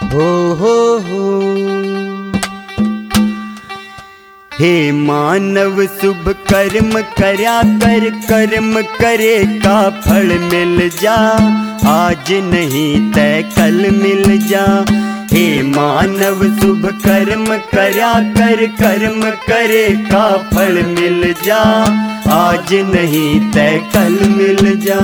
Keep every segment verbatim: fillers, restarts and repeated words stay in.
हो हो हो। हे मानव शुभ कर्म करया कर, कर्म करे का फल मिल जा, आज नहीं तय कल मिल जा। हे मानव शुभ कर्म करया कर, कर्म करे का फल मिल जा, आज नहीं तय कल मिल जा।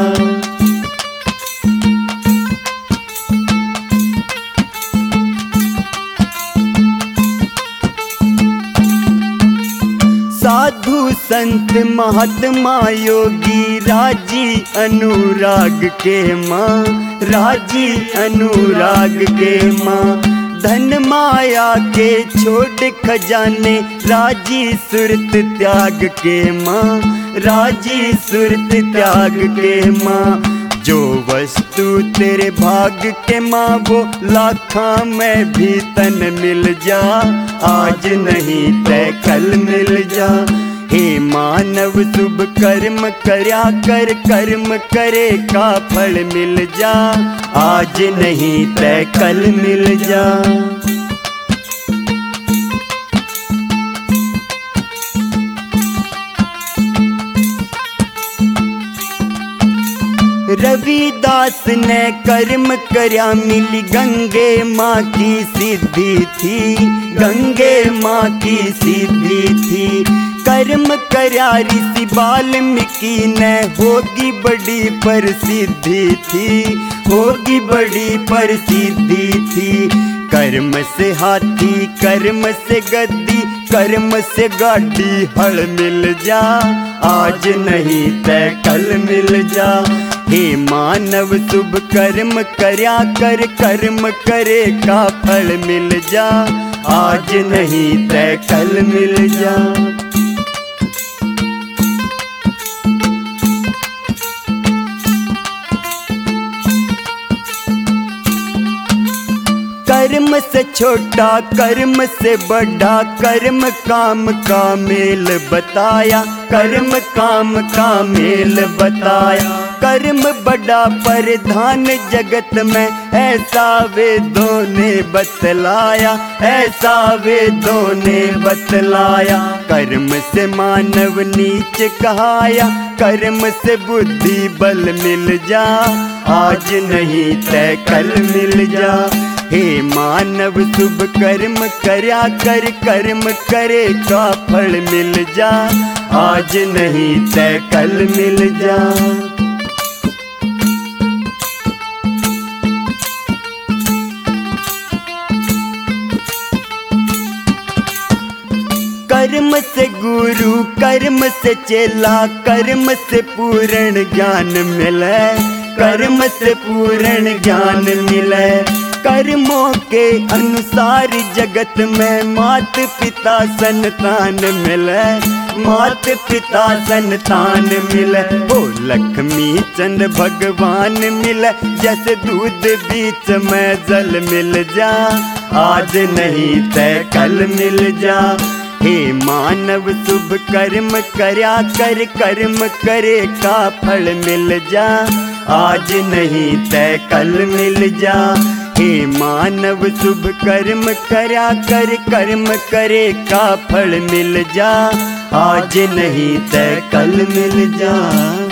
साधु संत महात्मा योगी राजी अनुराग के माँ, राजी अनुराग के माँ। धन माया के छोड़ खजाने राजी सुरत त्याग के माँ, राजी सुरत त्याग के माँ। जो वस्तु तेरे भाग के माँ वो लाखा में भी तन मिल जा, आज नहीं तय कल मिल जा। हे मानव शुभ कर्म करया कर, कर्म करे का फल मिल जा, आज नहीं तय कल मिल जा। रविदास ने कर्म करया मिली गंगे माँ की सिद्धि थी, गंगे माँ की सिद्धि थी। कर्म करया ऋषि वाल्मीकि ने होगी बड़ी प्रसिद्धि थी, होगी बड़ी प्रसिद्धि थी। कर्म से हाथी कर्म से गद्दी, कर्म से गाड़ी हल मिल जा, आज नहीं तय कल मिल जा। हे मानव शुभ कर्म करया कर, कर्म करे का फल मिल जा, आज नहीं तय कल मिल जा। कर्म से छोटा कर्म से बड़ा, कर्म काम का मेल बताया, कर्म काम का मेल बताया। कर्म बड़ा प्रधान जगत में ऐसा वेदों ने बतलाया, ऐसा वेदों ने बतलाया। कर्म से मानव नीच कहाया, कर्म से बुद्धि बल मिल जा, आज नहीं तय कल मिल जा। हे मानव शुभ कर्म करया कर, कर्म करे का फल मिल जा, आज नहीं तय कल मिल जा। कर्म से गुरु कर्म से चेला, कर्म से पूर्ण ज्ञान मिले, कर्म से पूर्ण ज्ञान मिले। कर्मों के अनुसार जगत में मात पिता संतान मिले, मात पिता संतान मिले। ओ लक्ष्मी चंद भगवान मिले, जैसे दूध बीच में जल मिल जा, आज नहीं तय कल मिल जा। हे मानव शुभ कर्म करया कर, कर्म करे का फल मिल जा, आज नहीं तय कल मिल जा। हे मानव शुभ कर्म करया कर, कर्म करे का फल मिल जा, आज नहीं तय कल मिल जा।